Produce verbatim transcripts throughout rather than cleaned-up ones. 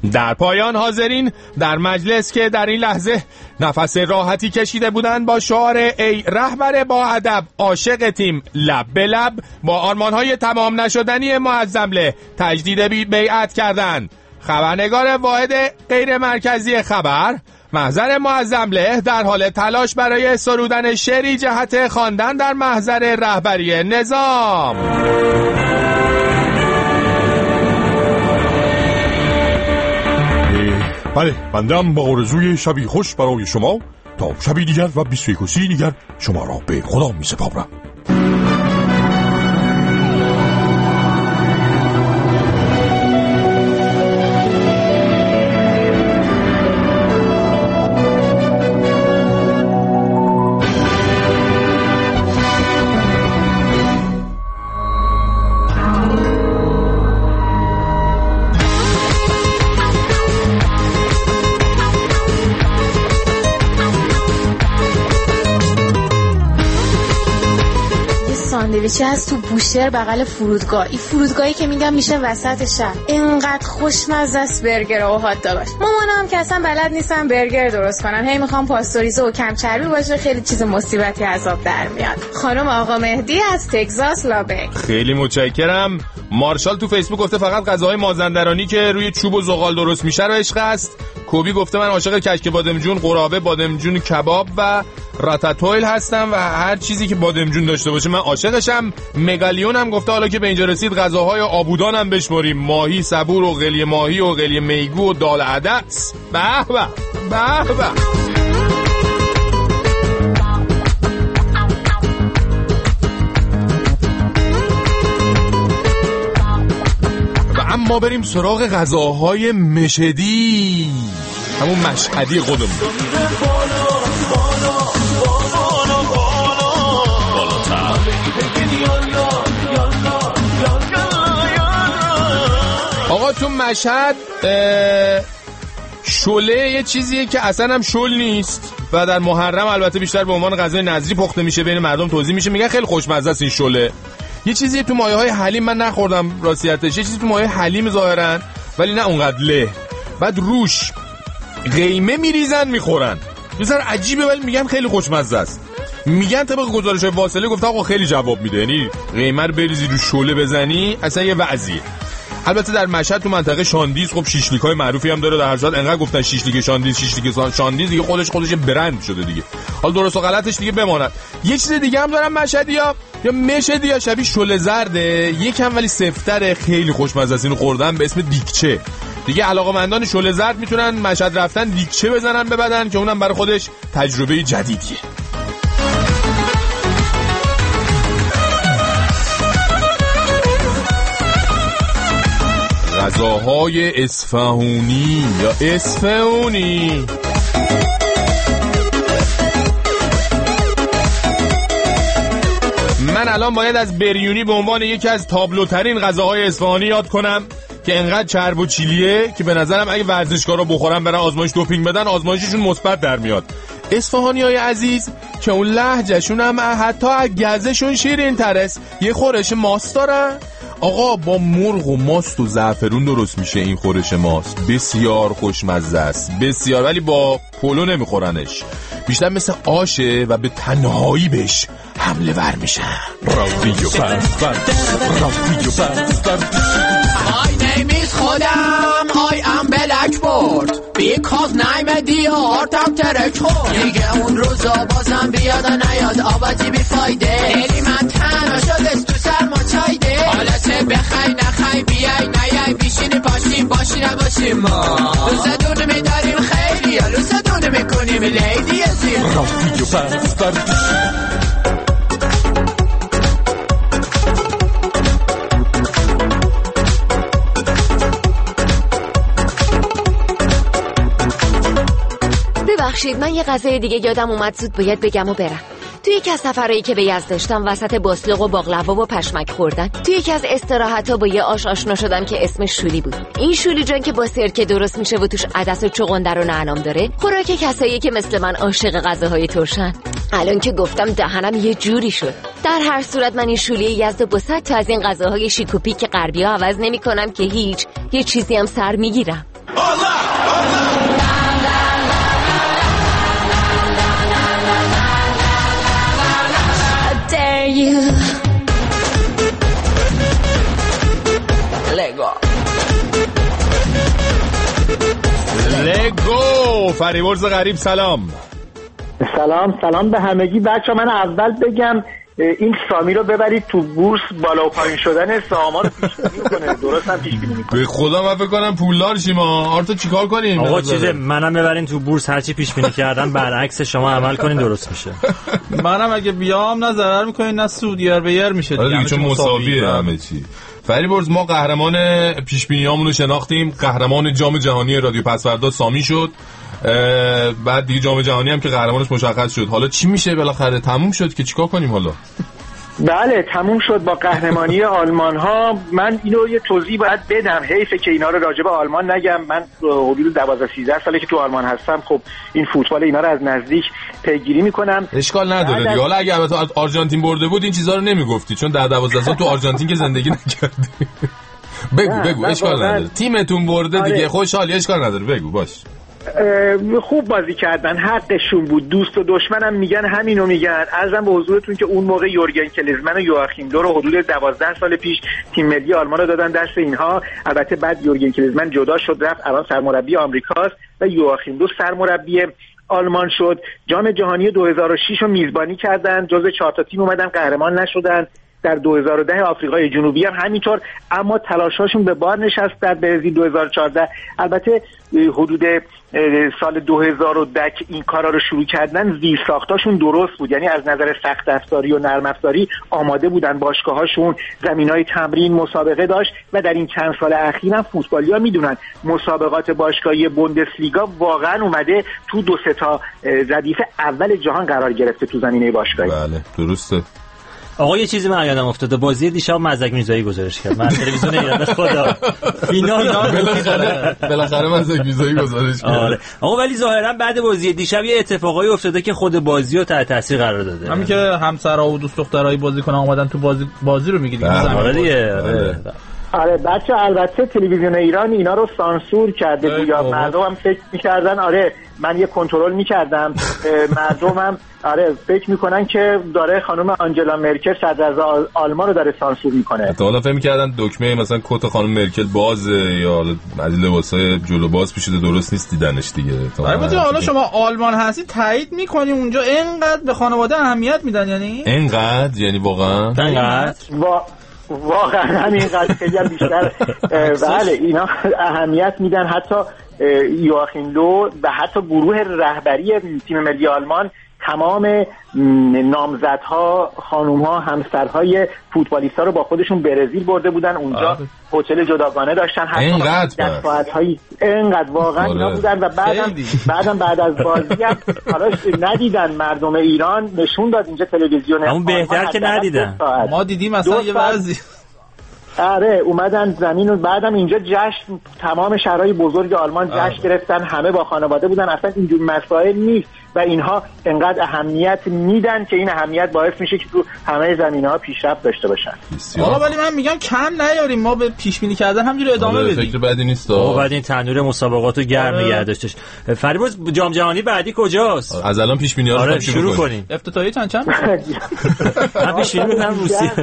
در پایان حاضرین در مجلس که در این لحظه نفس راحتی کشیده بودند با شعار ای رهبر با ادب عاشق تیم لب به لب با آرمانهای تمام نشدنی معظمله تجدید بیعت کردند. خبرنگار واحد غیر مرکزی خبر محضر معظمله در حال تلاش برای سرودن شعری جهت خواندن در محضر رهبری نظام. بله، بنده هم با آرزوی شبی خوش برای شما تا شبی دیگر و بیست و یک و سی دیگر شما را به خدا می سپارم. ساندویچی هست تو بوشهر بغل فرودگاه. این فرودگاهی که میگم میشه وسط شهر. اینقدر خوشمزه است برگر و هات داگاش. مامانم هم که اصلا بلد نیستن برگر درست کنن. هی میخوام پاستوریزه و کم چربی باشه، خیلی چیز مصیبتی عذاب در میاد. خانم آقا مهدی از تگزاس لابک. خیلی متشکرم. مارشال تو فیسبوک گفته فقط غذاهای مازندرانی که روی چوب و زغال درست میشه رو عشق است. کوبی گفته من عاشق کشک بادمجون، قرابه، بادمجون کباب و راتاتویل هستم و هر چیزی که بادمجون داشته باشه من عاشقشم. مگالیون هم گفته حالا که به اینجا رسید غذاهای آبودان هم بشماریم، ماهی صبور و قلی ماهی و قلی میگو و دال عدس. به به به به. اما بریم سراغ غذاهای مشهدی، همون مشهدی خودمون. آقا تو مشهد شله یه چیزیه که اصلا هم شل نیست و در محرم البته بیشتر به عنوان غذای نظری پخته میشه، بین مردم توزیع میشه، میگن خیلی خوشمزه است این شله. یه چیزی تو مایه های حلیم، من نخوردم راستیتش، یه چیزی تو مایه حلیم ظاهرا ولی نه اونقدر له، بعد روش قیمه میریزن میخورن، یه ذره عجیبه ولی میگن خیلی خوشمزه است. میگن طبق گزارش واصله گفته آقا خیلی جواب میده، یعنی قیمه رو بریزی رو شله بزنی اصلا یه وضعیه. البته در مشهد تو منطقه شاندیز خب شیشلیک‌های معروفی هم داره، در هر صورت انقدر گفتن شیشلیک شاندیز شیشلیک شاندیز دیگه خودش خودش برند شده دیگه. حالا درست و غلطش دیگه بماند. یه چیز دیگه هم دارن مشهدی‌ها یا مشهدی‌ها شبیه شله زرده، یکم ولی سفتره، خیلی خوشمزه است، اینو خوردن، به اسم دیگچه. دیگه علاقه‌مندان شله زرد میتونن مشهد رفتن دیگچه بزنن به بدن که اونم برای خودش تجربه جدیدیه. غذاهای اصفهانی یا اصفهانی. من الان باید از بریونی به عنوان یکی از تابلوترین غذاهای اصفهانی یاد کنم که انقدر چرب و چیلیه که به نظرم اگه ورزشکارا بخورن برن آزمایش دوپینگ بدن آزمایششون مثبت در میاد. اصفهانیای عزیز که اون لهجهشون هم حتی از گزشون شیرین ترست، یه خورش ماست دارن. آقا با مرغ و ماست و زعفرون درست میشه این خورش ماست، بسیار خوشمزه است بسیار، ولی با پلو نمیخورنش، بیشتر مثل آشه و به تنهایی بهش حمله ور میشن. راوی و فرد راوی و فرد My name is خودم I am Blackboard Because name دیارتم ترک خورد دیگه اون روزا بازم بیاد نیاد آبادی بی فایده دلی من تنها شده تو سرما چایده حالت بخوای نخوای بیای نیای بیشینی پاشیم باشی نباشیم ما لوزه دونه میداریم خیلی یا لوزه دونه میکنیم لیدی ازیم راوی و فرد. ببخشید من یه غذای دیگه یادم اومد زود باید بگم و برم. توی یکی از سفرهایی که به یزد داشتم وسط باسلق و باقلوا و پشمک خوردن، توی یکی از استراحت‌ها با یه آش آشنا شدم که اسمش شولی بود. این شولی جان که با سرکه درست میشه و توش عدس و چغندر و نعنام داره، خوراک کسایی که مثل من عاشق غذاهای ترشن. الان که گفتم دهنم یه جوری شد. در هر صورت من این شولی یزد با صد تا از این غذاهای شیک و پیک غربی‌ها عوض نمی‌کنم که هیچ، یه چیزی هم سر میگیرم. you. لگو لگو. فریبرز غریب سلام. سلام سلام به همگی. بچه من اول بگم این سامی رو ببرید تو بورس، بالا و پایین شدن سهام رو پیش بینی کنه. درست هم پیش بینی میکنه. به خدا من فکر کنم پولدار شیم. آرتو چیکار کنیم؟ آقا چیزه منم ببرین تو بورس، هرچی پیش بینی کردن برعکس شما عمل کنین درست میشه. منم اگه بیام نه ضرر میکنین نه سود، یر به یر میشه دیگه، چون مساویه همه چی. فریبرز ما قهرمان پیش بینیامون رو شناختیم. قهرمان جام جهانی رادیو پسوردا سامی شد. بعد دیگه جام جهانی هم که قهرمانش مشخص شد. حالا چی میشه بالاخره؟ تموم شد که چیکار کنیم حالا؟ بله تموم شد با قهرمانی آلمان ها. من اینو یه توضیح باید بدم، حیفه که اینا رو راجع به آلمان نگم. من حدود دوازده سیزده ساله که تو آلمان هستم، خب این فوتبال اینا رو از نزدیک پیگیری میکنم. اشکال نداره دیگه. حالا اگه البته آرژانتین برده بود این چیزا رو نمیگفتی، چون در دوازده سال تو آرژانتین که زندگی نکردی. بگو بگو اشکال نداره. تیمتون برده دیگه. آره. خوشحالی اشکال نداره. بگو باش. خوب بازی کردن، حقشون بود. دوست و دشمنم میگن همینو میگن. عرضم به حضورتون که اون موقع یورگن کلیزمن و یواخیم لو رو حدود دوازده سال پیش تیم ملی آلمان رو دادن دست اینها. البته بعد یورگن کلیزمن جدا شد رفت، الان سرمربی آمریکاست و یواخیم لو سرمربی آلمان شد. جام جهانی دو هزار و شش رو میزبانی کردن، جزو چهار تا تیم اومدن، قهرمان نشدن. در دو هزار و ده آفریقای جنوبی هم همینطور، اما تلاشاشون به بار نشست. در برزیل دو هزار و چهارده البته حدود سال دو هزار و ده که این کارا رو شروع کردن زیر ساختاشون درست بود، یعنی از نظر سخت افزاری و نرم افزاری آماده بودن. باشگاهاشون زمینای تمرین مسابقه داشت و در این چند سال اخیر هم فوتبالی‌ها میدونن مسابقات باشگاهی بوندسلیگا واقعا اومده تو دو سه تا ردیف اول جهان قرار گرفته تو زمینه باشگاهی. بله درسته. آقا یه چیزی من یادم افتاده، بازی دیشب مزدک میرزایی گزارش کرد. من تلویزیون ایران خدا فینال بالاخره بالاخره مزدک میرزایی گزارش کرد. آره آقا، ولی ظاهرا بعد بازی دیشب یه اتفاقایی افتاده که خود بازی رو تحت تاثیر قرار داده. همین که همسرا و دوست دخترای بازیکن اومدن تو بازی بازی رو میگی دیگه. آره دیگه. آره آره بچه البته تلویزیون ایران اینا رو سانسور کرده بود. یا مردم هم فکر می‌کردن، آره من یه کنترل می‌کردم، مردم هم آره فکر می‌کنن که داره خانم آنجلا مرکل صدراعظم آلمان رو داره سانسور می‌کنه. حتی حالا فکر می‌کردن دکمه مثلا کت خانم مرکل بازه یا از لباسای جلو باز پیچیده درست نیست دیدنش دیگه. البته حالا شما آلمان هستی تایید می‌کنی اونجا اینقدر به خانواده اهمیت میدن؟ یعنی اینقدر یعنی واقعا اینقدر واقعا همینقدر خیلی هم بیشتر. بله اینا اهمیت میدن. حتی یواخیم لو و حتی گروه رهبری تیم ملی آلمان تمام نامزدها، خانومها، همسرهای فوتبالیستا رو با خودشون برزیل برده بودن. اونجا هتل جداگانه داشتن. حتی در ساعت‌های اینقدر واقعا اینا بودن و بعدم بعدم بعد از بازی هم حالا ندیدن مردم ایران، نشون داد اینجا تلویزیون. همون بهتر که ندیدن. ما دیدیم مثلا یه وضعی. آره اومدن زمین و بعدم اینجا جشن، تمام شهرهای بزرگ آلمان جشن گرفتن، همه با خانواده بودن. اصلا اینجور مسائل نیست و اینها انقدر اهمیت میدن که این اهمیت باعث میشه که تو همه زمینه‌ها پیشرفت داشته باشن. آقا ولی من میگم کم نیاریم، ما به پیش بینی کردن همینجوری ادامه آره بدیم. فکر بدی نیست. آقا بعد این تنور مسابقاتو گرم نگه آره. داشتش. فریبرز جام جهانی بعدی کجاست؟ از الان پیش بینی‌ها رو آره شروع کنیم. افتتاحیه چند چند؟ من پیش بینی می‌کنم روسیه.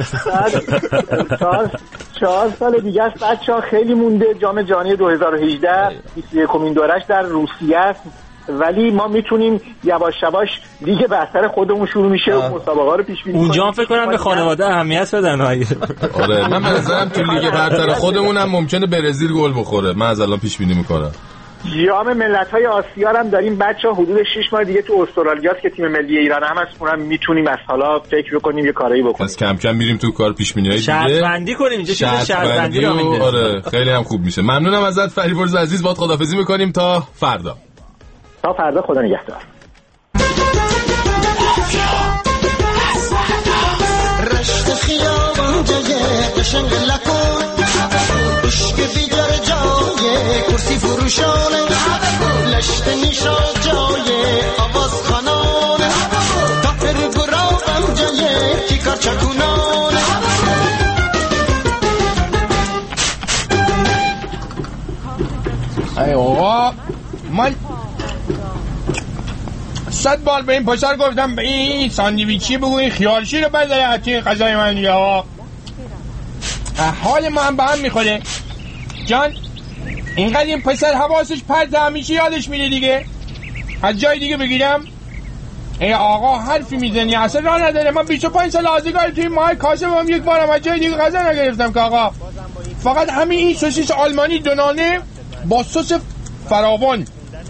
چهار سال دیگه است بچه‌ها، خیلی مونده. جام جهانی دو هزار و هجده بیست و یکمین دورش در روسیه است، ولی ما میتونیم یواش یواش لیگ برتر خودمون شروع میشه و مسابقه رو پیش بینی کنیم. اونجا فکر کنم به خانواده اهمیت بدن. آره من به نظرم تو لیگ برتر خودمونم ممکنه برزیل گل بخوره. من از الان پیش بینی میکنم. جام ملت‌های آسیا هم داریم بچه‌ها، حدود شش ماه دیگه تو استرالیا است که تیم ملی ایران هم هست. اونم میتونیم از حالا فکر کنیم یه کاری بکنیم. پس کم کم میریم تو کار پیش بینی‌های دیگه. شرط بندی کنیم اینجا، چیز شرط بندی رو می‌دیم. آره خیلی هم خوب میشه. ممنونم ازت فریبرز عزیز. باهات خداحافظی می‌کنیم تا فردا. تا فردا، خدا نگهدار. رشت خیابان جای قشنگ لکن عشق بیدار جای کرسی فروشانه لشت نیشا جای آواز خانانه تافر گرابم جای کیکار چکونانه. ای آقا من صد بار به این پسر گفتم به این ساندویچی بگو این خیارشی رو بذاره حتی غذای من دیگه. ها حال ما هم به هم میخوره جان. اینقدر این پسر حواسش پرت همیشه یادش میره دیگه. از جای دیگه بگیرم ای آقا حرفی میزنی اصلا راه نداره. من بیست و پنج سال آزگار توی ماه کاسب هم یک بارم از جای دیگه غذا نگرفتم که آقا. فقط همین این سوسیس آلمانی دونانه با سس فراوان.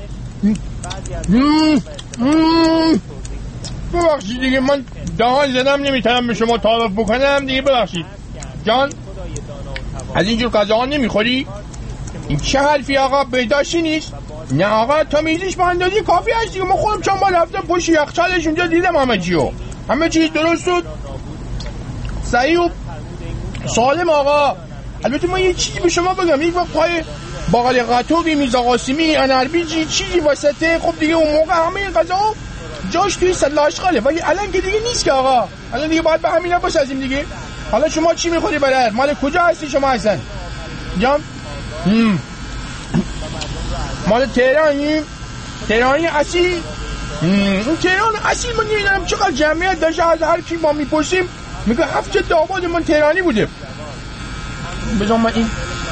ببخشید دیگه من دهان زدم نمیتونم به شما تعارف بکنم دیگه. ببخشید جان. از اینجور غذاها نمیخوری؟ این چه حرفی آقا؟ بهداشتی نیست؟ نه آقا تمیزیش با اندازه کافی هست دیگه. من خودم چند بار رفتم پشت یخچالش اونجا دیدم همه چیو. همه چیز درست بود صحیح و سالم آقا. البته من یه چیزی به شما بگم، یک وقت پای باقالی قطوبی، میرزا قاسمی، انربیجی چیزی واسطه. خب دیگه اون موقع همه این غذا جاش توی سله آشغاله، ولی الان که دیگه نیست که آقا. الان دیگه باید به همینا بسازیم دیگه. حالا شما چی میخوری برات؟ مال کجا هستی شما اصلا؟ جام هم. مال تهرانی؟ تهرانی اصیل؟ اون تهران اصیل من نمیدونم چقدر جمعیت داشته. از هر کی ما میپرسیم میگه هفت داماد من تهرانی بوده. بذار من این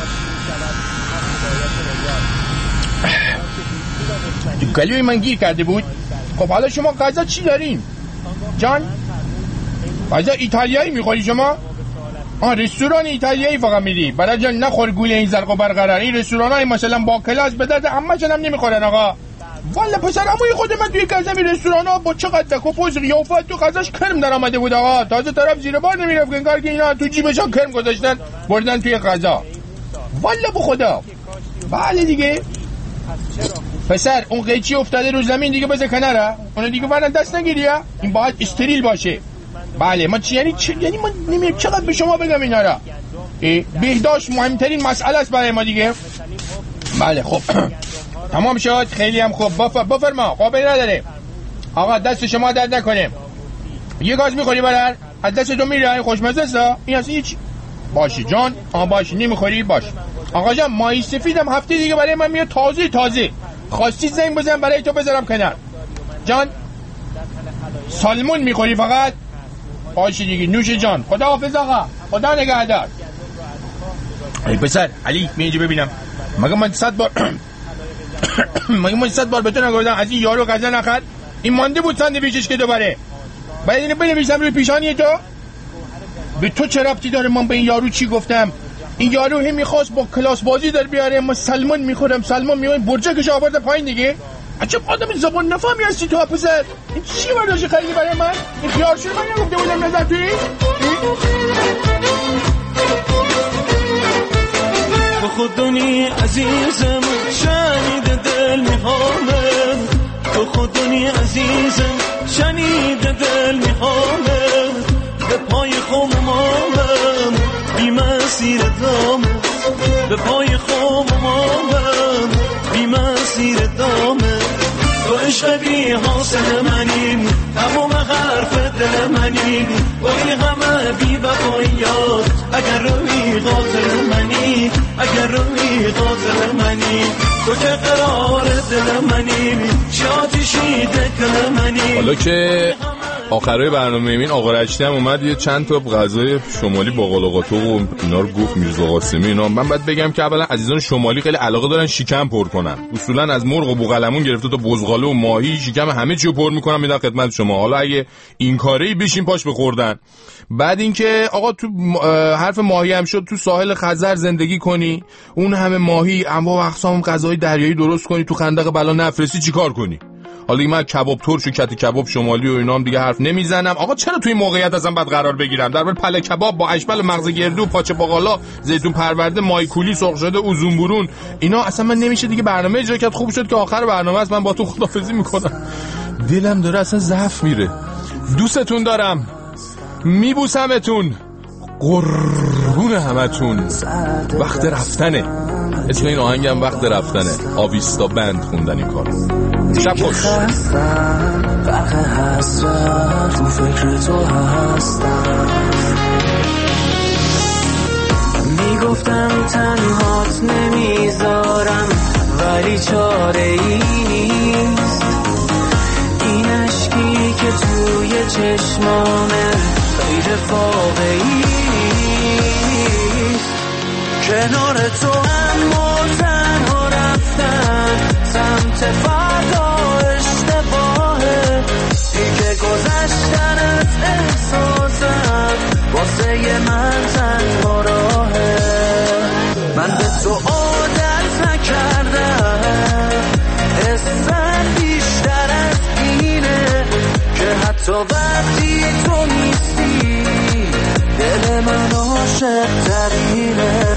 گلوی من گیر کرده بود. خب حالا شما غذا چی دارین جان؟ غذا ایتالیایی میخوری شما؟ آه رستوران ایتالیایی فقط میری برای جان. نخور گوله این زرق و برقرار. این رستوران های مثلا با کلاس به درد همه چنم نمیخورن آقا. والا پسر همون خود من توی کازمی رستوران ها با چقدر دک و پوز ریافت تو غذاش کرم در آمده بود آقا. تازه طرف زیر بار نمیرفت انگار که اینا تو جیبش ها کرم گذاشتن بردن توی غذا. والا به خدا. بله دیگه پسر اون قیچی افتاده رو زمین دیگه بذار کناره. اون دیگه برن دست نگیریه. این باید استریل باشه. بله ما چی یعنی چی یعنی من نمیدونم چقدر به شما بگم اینا را. بهداشت مهمترین مسئله است برای ما دیگه. بله خب تمام شد. خیلی هم خوب. بفر بفرما قابل نداره آقا. دست شما درد نکنه. یه گاز میخوری برار از دست تو میره خوشمزه است این اصلا هیچ. باشی جان. آها باشی نمیخوری باش. آقا جان ماهی سفیدم هفته دیگه برای من میاد تازه تازه. خواستی زنگ بزن برای تو بذارم کنار جان. سالمون میخوری فقط؟ باشی دیگه نوش جان. خدا حافظ آقا. خدا نگهدار. ای پسر علی می اینجا ببینم. مگه من صد بار مگه من صد بار به تو نگفتم از این یارو غذا نخور؟ این مانده بود ساندویچش که دوباره باید اینو بنویسم روی پیشانی تو. به تو چه ربطی داره من به این یارو چی گفتم؟ این یارو هم میخواست با کلاس بازی در بیاره. ما سلمان میخورم سلمان میخورم برجکش آورده پایین دیگه. عجب آدم زبان نفهمی هستی تو پسر. این چی برداشتی خریدی برای من؟ این خیارشور من نگفته بودم نظر توی با خود دنی عزیزم شنید دل میخوامه. با خود دنی عزیزم شنید دل میخوامه. به پای خمامم بی مسیر دامه. به پای خمامم بی مسیر دامه. تو عشق بی حاصل منیم تمام حرف دل منیم. با این همه بی وفاییات اگر روی قاتل منی. اگر روی قاتل منی تو که قرار دل منیم. شاتشی دل منیم. حالا که آخرای برنامه این آقا رشتی هم اومد یه چند تا غذای شمالی باقلا قاتق و اینا رو گفت میرزا قاسمی اینا. من باید بگم که اولا عزیزان شمالی خیلی علاقه دارن شکم پر کنن. اصولا از مرغ و بوقلمون گرفته تا بزغاله و ماهی شکم همه چیو پر میکنن میدن خدمت شما. حالا اگه این کاری بشین پاش بخوردن. بعد اینکه آقا تو حرف ماهی هم شد تو ساحل خزر زندگی کنی اون همه ماهی انواع و اقسام غذای دریایی درست کنی تو خندق بلا نفرسی چیکار کنی؟ حالا دیگه من کباب ترش و کت کباب شمالی و اینا هم دیگه حرف نمیزنم. آقا چرا توی این موقعیت ازم بعد قرار بگیرم؟ در مورد پله کباب با اشبل مغز گردو پاچه باقالا زیتون پرورده ماهی کولی سرخ شده اوزون برون اینا اصلا من نمیشه دیگه برنامه اجرا کرد. خوب شد که آخر برنامه است من با تو خدافظی میکنم. دلم داره اصلا ضعف میره. دوستتون دارم. میبوسمتون. قربون همتون. وقت رفتنه. اسم این آهنگم وقت رفتنه. آویستا بند خوندن این کارو. شب خوش. فرق حسرت تو فکر تو هستم. میگفتم تنهات نمیذارم ولی چاره ای نیست. این کنار تو اما تنها رفتن سمت فردا اشتباهه دیگه گذشتن از احساسم واسه من تنها راهه من به تو عادت نکردم حسن بیشتر از اینه که حتی وقتی تو نیستی دل من عاشق ترینه